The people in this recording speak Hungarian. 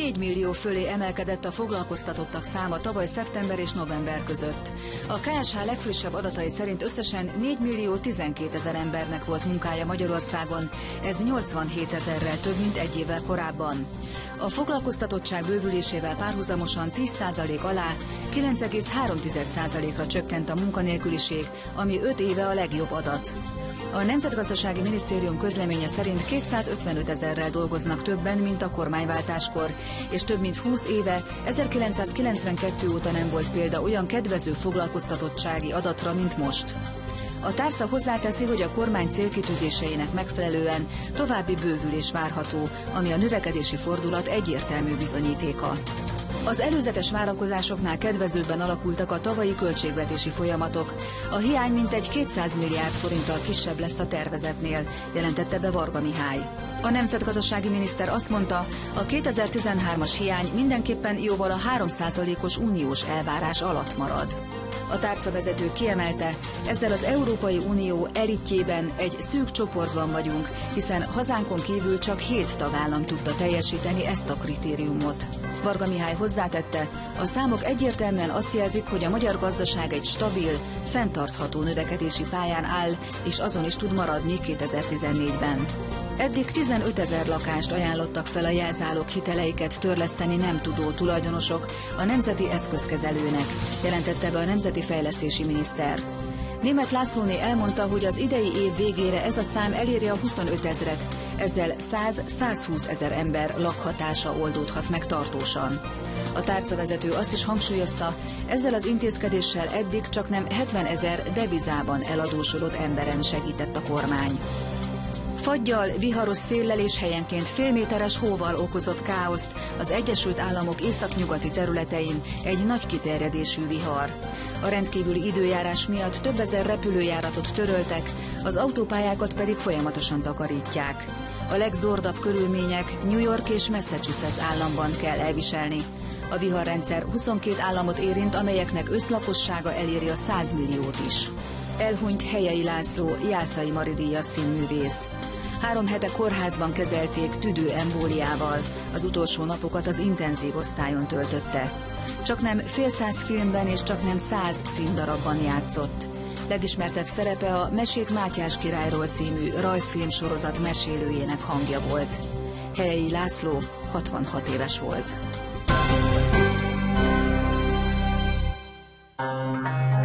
4 millió fölé emelkedett a foglalkoztatottak száma tavaly szeptember és november között. A KSH legfrissebb adatai szerint összesen 4 millió 12 000 embernek volt munkája Magyarországon, ez 87 000-rel több, mint egy évvel korábban. A foglalkoztatottság bővülésével párhuzamosan 10% alá 9,3%-ra csökkent a munkanélküliség, ami 5 éve a legjobb adat. A Nemzetgazdasági Minisztérium közleménye szerint 255 000-rel dolgoznak többen, mint a kormányváltáskor, és több mint 20 éve, 1992 óta nem volt példa olyan kedvező foglalkoztatottsági adatra, mint most. A tárca hozzáteszi, hogy a kormány célkitűzéseinek megfelelően további bővülés várható, ami a növekedési fordulat egyértelmű bizonyítéka. Az előzetes várakozásoknál kedvezőbben alakultak a tavalyi költségvetési folyamatok. A hiány mintegy 200 milliárd forinttal kisebb lesz a tervezetnél, jelentette be Varga Mihály. A nemzetgazdasági miniszter azt mondta, a 2013-as hiány mindenképpen jóval a 3%-os uniós elvárás alatt marad. A tárcavezető kiemelte, ezzel az Európai Unió elitjében egy szűk csoportban vagyunk, hiszen hazánkon kívül csak 7 tagállam tudta teljesíteni ezt a kritériumot. Varga Mihály hozzátette, a számok egyértelműen azt jelzik, hogy a magyar gazdaság egy stabil, fenntartható növekedési pályán áll, és azon is tud maradni 2014-ben. Eddig 15 000 lakást ajánlottak fel a jelzálog hiteleiket törleszteni nem tudó tulajdonosok a Nemzeti Eszközkezelőnek, jelentette be a Nemzeti Fejlesztési Miniszter. Németh Lászlóné elmondta, hogy az idei év végére ez a szám eléri a 25 000-et, ezzel 100-120 000 ember lakhatása oldódhat meg tartósan. A tárcavezető azt is hangsúlyozta, ezzel az intézkedéssel eddig csaknem 70 000 devizában eladósodott emberen segített a kormány. Faggyal, viharos széllel és helyenként félméteres hóval okozott káoszt az Egyesült Államok északnyugati területein egy nagy kiterjedésű vihar. A rendkívüli időjárás miatt több ezer repülőjáratot töröltek, az autópályákat pedig folyamatosan takarítják. A legzordabb körülmények New York és Massachusetts államban kell elviselni. A viharrendszer 22 államot érint, amelyeknek összlakossága eléri a 100 milliót is. Elhunyt Helyei László, Jászai Mari-díjas színművész. 3 hete kórházban kezelték tüdőembóliával, az utolsó napokat az intenzív osztályon töltötte. Csaknem fél száz filmben és csaknem 100 színdarabban játszott. Legismertebb szerepe a Mesék Mátyás királyról című rajzfilm sorozat mesélőjének hangja volt. Helyei László 66 éves volt.